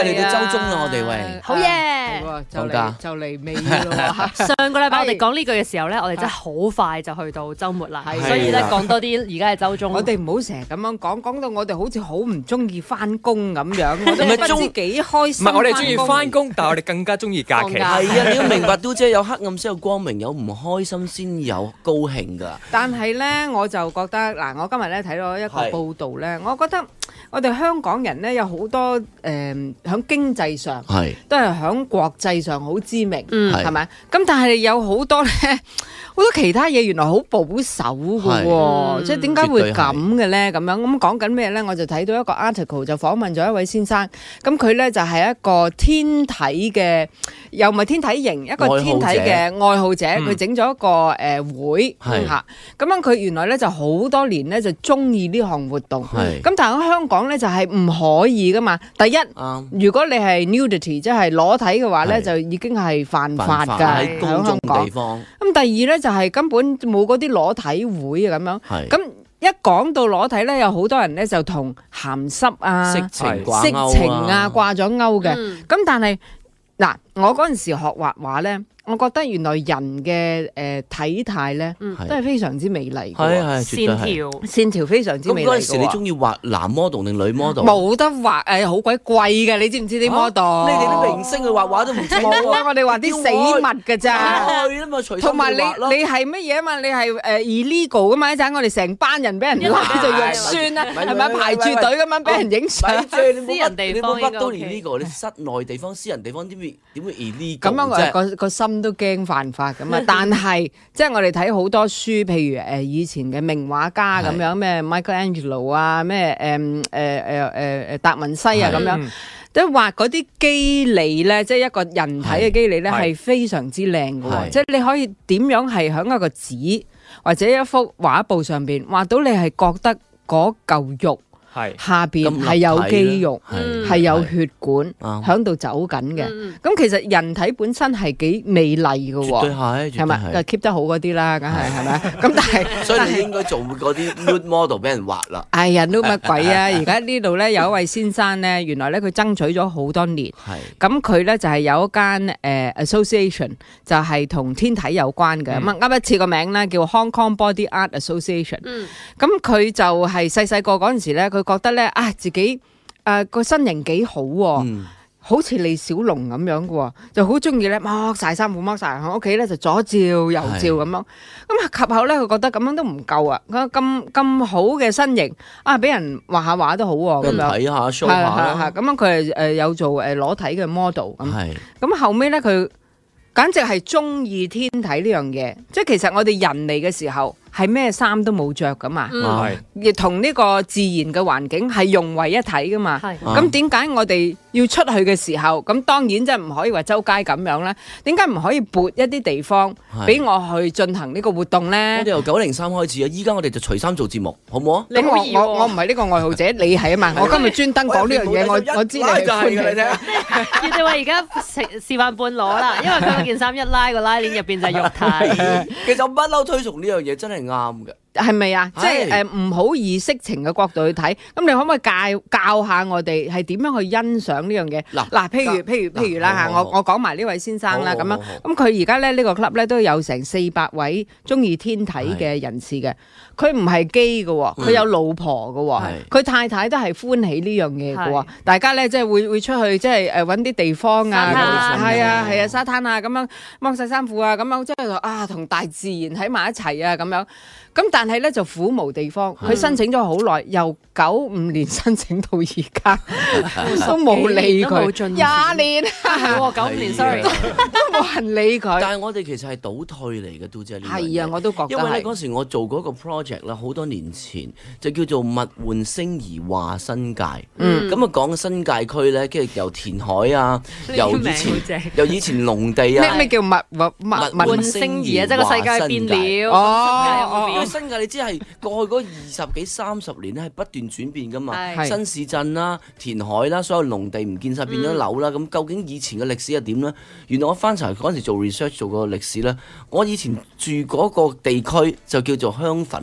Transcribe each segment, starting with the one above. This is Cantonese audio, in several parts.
嚟到週中啦，我哋喂， 好嘢， 就嚟尾咯。 上個禮拜我哋講呢句嘅時候咧，我哋真係好快就去到週末啦，所以咧講多啲而家係週中。 我哋唔好成日咁樣講到我哋好似好唔中意翻工咁樣，我都不知幾開心。 唔係我哋中意翻工，但係我哋更加中意假期。 係啊，你要明白都即係有黑暗先有光明，有唔開心先有高興㗎。 但係咧，我就覺得嗱，我今日咧睇到一個報道咧，我覺得我哋香港人咧有好多喺經濟上都係喺國際上好知名，係咪？咁但係有好多咧，好多其他嘢原來好保守㗎喎，即係點解會咁嘅咧？咁樣咁講緊咩咧？我就睇到一個 article 就訪問咗一位先生，咁佢咧就係一個天體嘅，又唔係天體型，一個天體嘅愛好者，佢整咗一個會嚇，咁樣佢原來咧就好多年咧就中意呢項活動，咁但係喺香港咧就係唔可以噶嘛。第一，如果你係 nudity 即係裸體嘅話咧，就已經係犯法㗎喺公眾地方。 咁第二咧就係根本冇嗰啲裸體會啊咁樣。咁一講到裸體咧，有好多人咧就同鹹濕啊、色情啊掛咗鈎嘅。咁但係嗱，我嗰陣時學畫畫咧。我覺得原來人嘅體態咧都係非常之美麗嘅，線條非常之美麗嘅。咁嗰陣時你中意畫男 model 定女 model？ 冇得畫好鬼貴嘅，你知唔知啲 model？ 你哋啲明星去畫畫都唔知冇啊！我哋畫啲死物㗎咋，同埋你係乜嘢啊嘛？你係illegal 噶嘛？一陣我哋成班人俾人拉就肉酸啦，係咪排住隊咁樣俾人影相？ 私人地方應該 OK。 你室內地方、私人地方點會 illegal 啫？ 咁樣我個心都驚犯法咁啊！但係即係我哋睇好多書，譬如以前嘅名畫家咁樣，咩 Michelangelo 啊，咩達文西啊咁樣，都畫嗰啲肌理咧，即係一個人體嘅肌理咧，係非常之靚嘅喎。即係你可以點樣係喺一個紙或者一幅畫布上邊畫到你係覺得嗰嚿肉。下邊係有肌肉，係有血管喺度走緊嘅。咁其實人體本身係幾美麗嘅喎， 絕對係， 係咪？keep 得好嗰啲啦，梗係咪？咁但係， 所以你應該做嗰啲 nude model 俾人畫啦。 哎呀，nude乜鬼啊！而家呢度咧有一位先生咧，原來咧佢爭取咗好多年，咁佢咧就係有一間association，就係同天體有關嘅。咁啱一次個名咧叫 Hong Kong Body Art Association。咁佢就係細細個嗰陣時咧，佢覺得咧自己個身形幾好喎，好似李小龍咁樣嘅喎，就好中意咧剝晒衫褲剝晒喺屋企咧就左照右照咁樣。咁及後咧佢覺得咁樣都唔夠啊，佢咁好嘅身形俾人畫下畫都好喎，咁樣睇下 show 下啦。 咁樣佢係有做裸體嘅 model 咁。咁後尾咧佢簡直係中意天體呢樣嘢，即係其實我哋人嚟嘅時候。係咩衫都冇着噶嘛，亦同呢個自然嘅環境係融為一體噶嘛。咁點解我哋要出去嘅時候，咁當然即係唔可以話周街咁樣啦。點解唔可以撥一啲地方俾我去進行呢個活動咧？ 我哋由903開始啊，依家我哋就除衫做節目，好唔好啊？ 咁我唔係呢個愛好者，你係啊嘛。我今日專登講呢樣嘢，我知你係歡喜。 你哋話而家示範半裸啦，因為佢件衫一拉個拉鏈入邊就係肉體。 其實我不嬲推崇呢樣嘢，真係啱嘅。 係咪啊？即係唔好以色情嘅角度去睇，咁你可唔可以教下我哋係點樣去欣賞呢樣嘢？嗱，譬如啦嚇，我講埋呢位先生啦咁樣，咁佢而家咧呢個 club 咧都有成400位中意天體嘅人士嘅，佢唔係基嘅喎，佢有老婆嘅喎，佢太太都係歡喜呢樣嘢嘅喎，大家咧即係會出去即係揾啲地方啊，係啊沙灘啊咁樣剝晒衫褲啊咁樣，即係同大自然喺埋一齊啊咁樣。咁但係咧就苦無地方，佢申請咗好耐，由95年申請到而家都冇理佢，20年係喎95年 sorry 都冇人理佢。 但係我哋其實係倒退嚟嘅，都即係呢樣嘢。 係啊，我都覺得。 因為咧嗰時我做嗰個 project 啦，好多年前就叫做物換星移話新界。咁講新界區咧，跟住由填海啊，由以前農地啊。 咩叫物換星移啊？即係個世界變了。 新界你知係過去嗰20幾30年咧係不斷轉變噶嘛，新市鎮啦、填海啦，所有農地唔見晒變咗樓啦。咁究竟以前嘅歷史係點咧？原來我翻查嗰陣時做 research 做個歷史咧，我以前住嗰個地區就叫做香粉寮。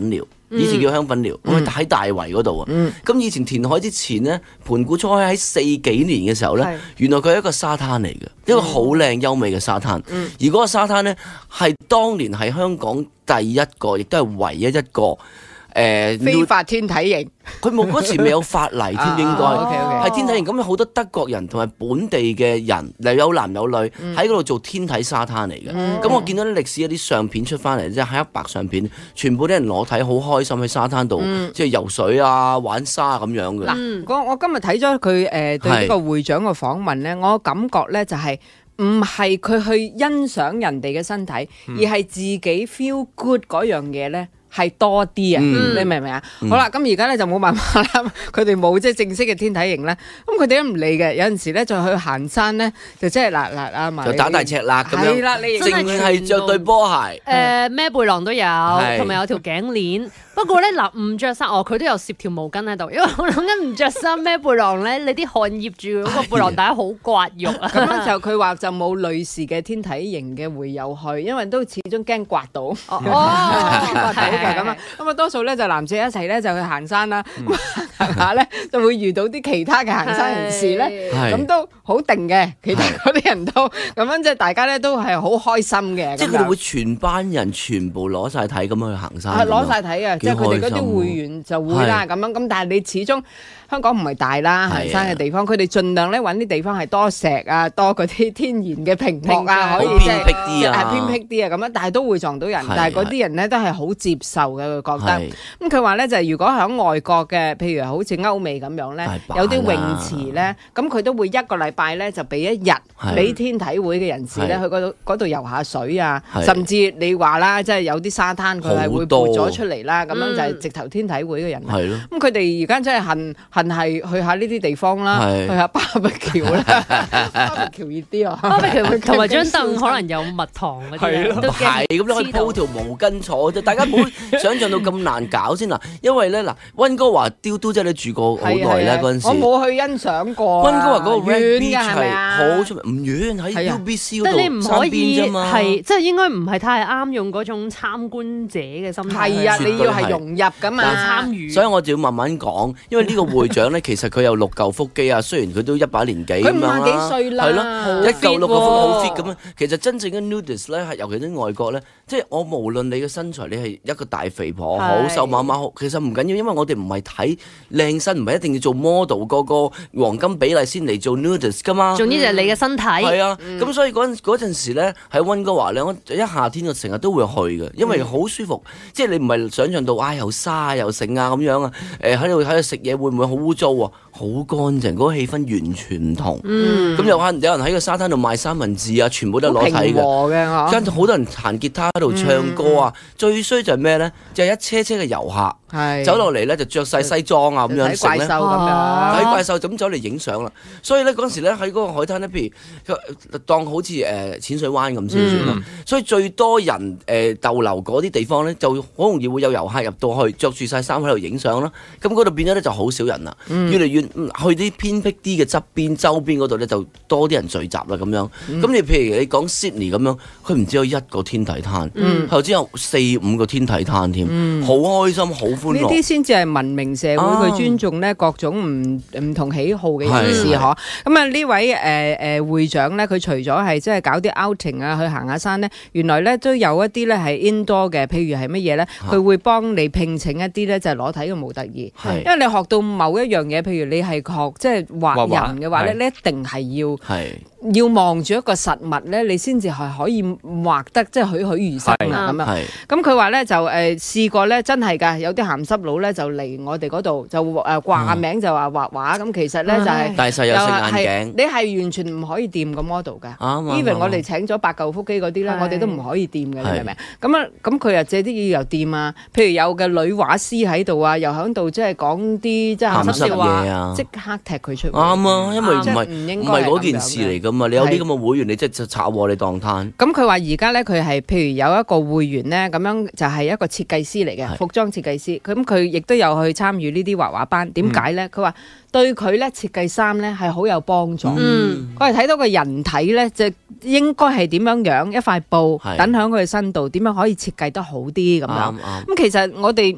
以前叫香粉寮，喺大圍嗰度啊。咁以前填海之前呢，盤古初開喺40幾年嘅時候呢，原來佢係一個沙灘嚟嘅，一個好靚優美嘅沙灘。而嗰個沙灘呢，係當年係香港第一個，亦都係唯一一個非法天體營。 佢冇嗰時未有法例添，應該係天體營。咁有好多德國人同埋本地嘅人，又有男有女喺嗰度做天體沙灘嚟嘅。咁我見到啲歷史有啲相片出翻嚟，即係黑白相片，全部啲人裸體好開心喺沙灘度，即係游水啊、玩沙咁樣嘅。 嗱，我今日睇咗佢對呢個會長嘅訪問咧，我感覺咧就係唔係佢去欣賞人哋嘅身體，而係自己 feel good 嗰樣嘢咧。係多啲啊！你明唔明啊？好啦，咁而家咧就冇辦法啦，佢哋冇即係正式嘅天體營咧，咁佢哋都唔理嘅。有陣時咧就去行山咧，就即係嗱阿嫲就打大赤辣咁樣， 係啦，你淨係着對波鞋， 孭背囊都有，同埋有條頸鏈。不過咧嗱，唔着衫佢都有攝條毛巾喺度，因為我諗緊唔着衫孭背囊咧，你啲汗醃住嗰個背囊帶好刮肉啊。 咁樣就佢話就冇女士嘅天體營嘅會友去，因為都始終驚刮到。刮到嘅咁啊，咁啊多數咧就男士一齊咧就去行山啦，行下咧就會遇到啲其他嘅行山人士咧，咁都好定嘅，其他嗰啲人都咁樣即係大家咧都係好開心嘅。 即係佢哋會全班人全部攞晒睇咁樣去行山。 係攞晒睇啊！即係佢哋嗰啲會員就會啦咁樣，咁但係你始終香港唔係大啦，行山嘅地方，佢哋盡量咧揾啲地方係多石啊，多嗰啲天然嘅屏幕啊，可以偏僻啲啊， 偏僻啲啊咁樣，但係都會撞到人，但係嗰啲人咧都係好接受嘅，佢覺得。咁佢話咧就係如果喺外國嘅，譬如好似歐美咁樣咧，有啲泳池咧，咁佢都會一個禮拜咧就俾一日俾天體會嘅人士咧去嗰度游下水啊，甚至你話啦，即係有啲沙灘佢係會撥咗出嚟啦，咁樣就係直頭天體會嘅人。咁佢哋而家真係恨係去下呢啲地方啦，去下巴比橋啦，巴比橋熱啲啊， 巴比橋同埋張凳可能有蜜糖嗰啲，都係咁你可以鋪條毛巾坐啫。大家唔好想象到咁難搞先嗱，因為咧嗱，溫哥華丟都真係住過好耐咧嗰陣時， 我冇去欣賞過。 溫哥華嗰個 Red Beach 係咪啊？ 好出名，唔遠喺 UBC 嗰度山邊啫嘛。 係即係應該唔係太啱用嗰種參觀者嘅心態。 係啊，你要係融入㗎嘛， 參與。 所以我就要慢慢講，因為呢個會長咧，其實佢有6嚿腹肌啊，雖然佢都100年幾咁樣啦， 佢50幾歲啦， 係咯，一嚿6個腹好 fit 咁樣。其實真正嘅 nudist 咧，尤其啲外國咧，即係我無論你嘅身材，你係一個大肥婆好瘦媽媽好，其實唔緊要，因為我哋唔係睇靚身，唔係一定要做 model 個黃金比例先嚟做 nudist 噶嘛。 總之就係你嘅身體。 係啊，咁所以嗰陣時咧喺溫哥華咧，我一夏天我成日都會去嘅，因為好舒服。即係你唔係想象到又沙又剩啊咁樣啊，喺度食嘢會唔會好污糟啊？好乾淨，嗰個氣氛完全唔同。咁有人喺個沙灘度賣三文治啊，全部都係攞睇嘅。跟住好多人彈吉他喺度唱歌啊。最衰就係咩咧？就係一車車嘅遊客走落嚟咧，就着晒西裝啊咁樣食咧，睇怪獸咁走嚟影相啦。所以咧嗰陣時咧喺嗰個海灘咧，譬如當好似淺水灣咁先算啦。所以最多人逗留嗰啲地方咧，就好容易會有遊客入到去，着住晒衫喺度影相啦。咁嗰度變咗咧就好少人啦，越嚟越去啲偏僻啲嘅側邊、周邊嗰度咧就多啲人聚集啦咁樣。咁你譬如你講 Sydney 咁樣，佢唔止有1個天體灘，頭先有4、5個天體灘添，好開心，好歡樂。 呢啲先至係文明社會，佢尊重咧各種唔同喜好嘅人士嗬。咁啊呢位會長咧，佢除咗係即係搞啲 outing 啊，去行下山咧，原來咧都有一啲咧係 indoor 嘅，譬如係乜嘢咧？佢會幫你聘請一啲咧就係裸體嘅模特兒，因為你學到某一樣嘢，譬如你係學即係畫人嘅話咧，你一定係要望住一個實物咧，你先至係可以畫得即係栩栩如生啊咁樣。咁佢話咧就試過咧，真係㗎，有啲鹹濕佬咧就嚟我哋嗰度就掛名就話畫畫，咁其實咧就係大細有色眼鏡， 你係完全唔可以掂個 model 㗎。even 我哋請咗8嚿腹肌嗰啲咧，我哋都唔可以掂嘅，你明唔明？咁佢又借啲嘢又掂啊，譬如有嘅女畫師喺度啊，又喺度即係講啲即係鹹濕嘢啊，即刻踢佢出。 啱啊，因為唔係嗰件事嚟㗎嘛，你有啲咁嘅會員，你即係炒喎，你當攤。咁佢話而家咧，佢係譬如有一個會員咧，咁樣就係一個設計師嚟嘅，服裝設計師。咁佢亦都有去參與呢啲畫畫班。點解咧？佢話對佢咧設計衫咧係好有幫助。佢係睇到個人體咧，就應該係點樣樣一塊布等喺佢身度，點樣可以設計得好啲咁樣。咁其實我哋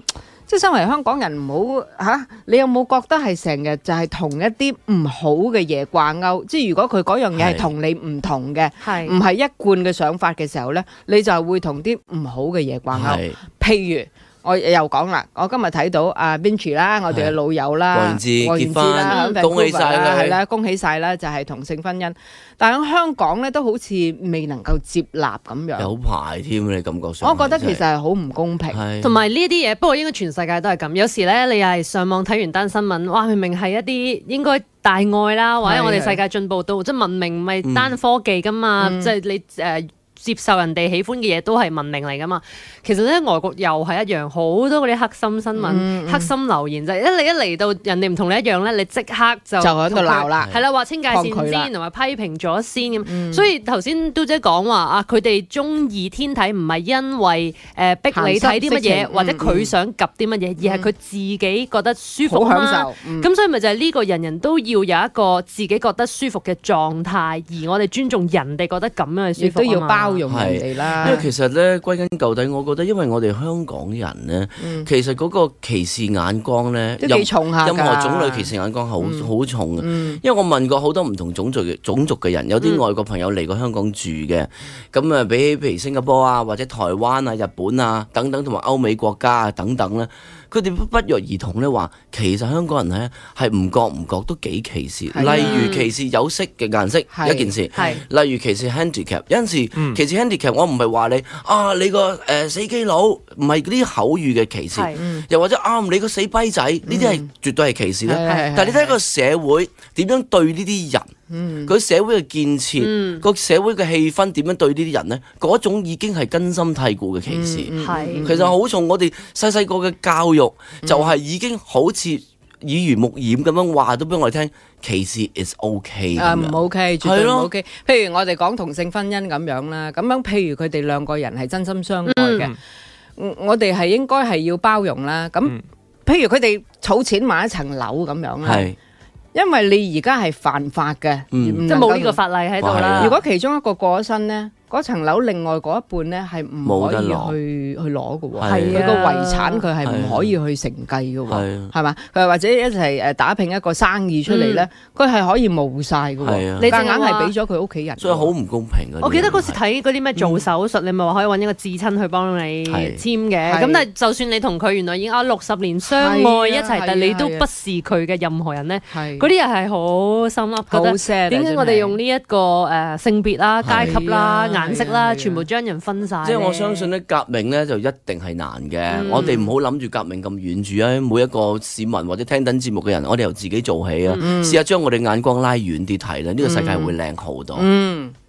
即係身為香港人唔好嚇，你有冇覺得係成日就係同一啲唔好嘅嘢掛鈎？即係如果佢嗰樣嘢係同你唔同嘅，唔係一貫嘅想法嘅時候咧，你就會同啲唔好嘅嘢掛鈎。譬如我又講啦，我今日睇到阿 Benji 啦，我哋嘅老友啦， 郭燕芝啦，恭喜晒啦， 係啦，恭喜晒啦，就係同性婚姻。但喺香港咧，都好似未能夠接納咁樣， 有排添，你感覺上。 我覺得其實係好唔公平， 同埋呢啲嘢，不過應該全世界都係咁。有時咧，你又係上網睇完單新聞，哇，明明係一啲應該大愛啦，或者我哋世界進步到即係文明，唔係單科技噶嘛，即係你接受人哋喜歡嘅嘢都係文明嚟噶嘛。其實咧，外國又係一樣，好多嗰啲黑心新聞、黑心留言就係一嚟到人哋唔同你一樣咧，你即刻就喺度鬧啦， 係啦，話清界線先，同埋批評咗先咁。所以頭先都姐講話啊，佢哋中意天體唔係因為逼你睇啲乜嘢，或者佢想及啲乜嘢，而係佢自己覺得舒服啊嘛。咁所以咪就係呢個人人都要有一個自己覺得舒服嘅狀態，而我哋尊重人哋覺得咁樣嘅舒服啊嘛。用人哋啦， 因為其實咧歸根究底，我覺得因為我哋香港人咧，其實嗰個歧視眼光咧， 都幾重下㗎。 任何種類歧視眼光好重嘅。因為我問過好多唔同種族嘅人，有啲外國朋友嚟過香港住嘅，咁啊比起譬如新加坡啊，或者台灣啊、日本啊等等，同埋歐美國家啊等等咧，佢哋不約而同咧話，其實香港人咧係唔覺都幾歧視，例如歧視有色嘅顏色一件事，例如歧視 handicap， 有陣時歧視 handicap， 我唔係話你啊，你個死基佬，唔係嗰啲口語嘅歧視，又或者你個死跛仔，呢啲係絕對係歧視咧。但係你睇個社會點樣對呢啲人，佢社會嘅建設，個社會嘅氣氛點樣對呢啲人咧？嗰種已經係根深蒂固嘅歧視。其實好重，我哋細細個嘅教育就係已經好似耳濡目染咁樣話到俾我哋聽，歧視 is OK 咁樣。 唔 OK， 絕對唔 OK。譬如我哋講同性婚姻咁樣啦，咁樣譬如佢哋兩個人係真心相愛嘅，我哋係應該係要包容啦。咁譬如佢哋儲錢買一層樓咁樣啦，因為你而家係犯法嘅， 即係冇呢個法例喺度啦。 如果其中一個過咗身咧，嗰層樓另外嗰一半咧係唔可以去攞嘅喎，佢個遺產佢係唔可以去承繼嘅喎，係嘛？佢或者一齊打拼一個生意出嚟咧，佢係可以冇晒嘅喎，你夾硬係俾咗佢屋企人， 所以好唔公平嘅。 我記得嗰時睇嗰啲咩做手術，你咪話可以揾一個至親去幫你簽嘅，咁但係就算你同佢原來已經60年相愛一齊，但你都不是佢嘅任何人咧，嗰啲人係好心噏，覺得點解我哋用呢一個性別啦、階級啦、顏色啦，全部將人分晒。 即係我相信咧，革命咧就一定係難嘅。我哋唔好諗住革命咁遠住啊！每一個市民或者聽緊節目嘅人，我哋由自己做起啊！試下將我哋眼光拉遠啲睇啦，呢個世界會靚好多。